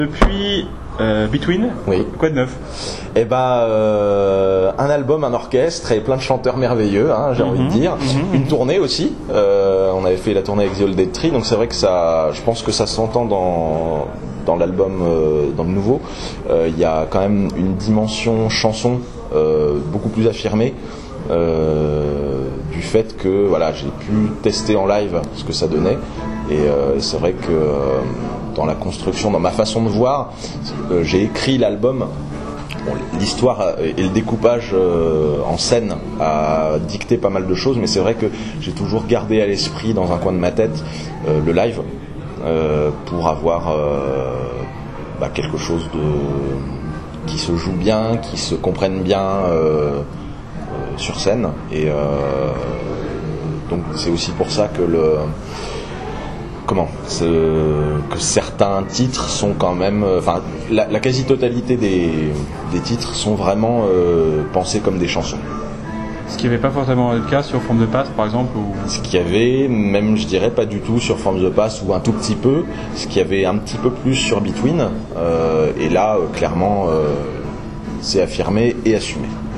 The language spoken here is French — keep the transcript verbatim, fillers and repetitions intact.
Depuis euh, Between, Oui. quoi de neuf? Eh ben, euh, un album, un orchestre et plein de chanteurs merveilleux, hein, j'ai Mhm, envie de dire. mhm, Une tournée aussi. Euh, on avait fait la tournée avec The Old Dead Tree, donc c'est vrai que ça, je pense que ça s'entend dans dans l'album, euh, dans le nouveau. Il euh, y a quand même une dimension chanson euh, beaucoup plus affirmée. Euh, du fait que voilà, j'ai pu tester en live ce que ça donnait et euh, c'est vrai que euh, dans la construction, dans ma façon de voir, euh, j'ai écrit l'album. Bon, l'histoire et le découpage euh, en scène a dicté pas mal de choses, mais c'est vrai que j'ai toujours gardé à l'esprit dans un coin de ma tête euh, le live euh, pour avoir euh, bah, quelque chose de qui se joue bien, qui se comprenne bien euh, euh, sur scène et euh, donc c'est aussi pour ça que le comment c'est, que certains titres sont quand même enfin la, la quasi-totalité des, des titres sont vraiment euh, pensés comme des chansons. Ce qui n'avait pas forcément le cas sur Forme de Passe par exemple ou... Ce qu'il y avait, même je dirais pas du tout sur Forms of Pass ou un tout petit peu, ce qu'il y avait un petit peu plus sur Between euh, et là euh, clairement euh, c'est affirmé et assumé.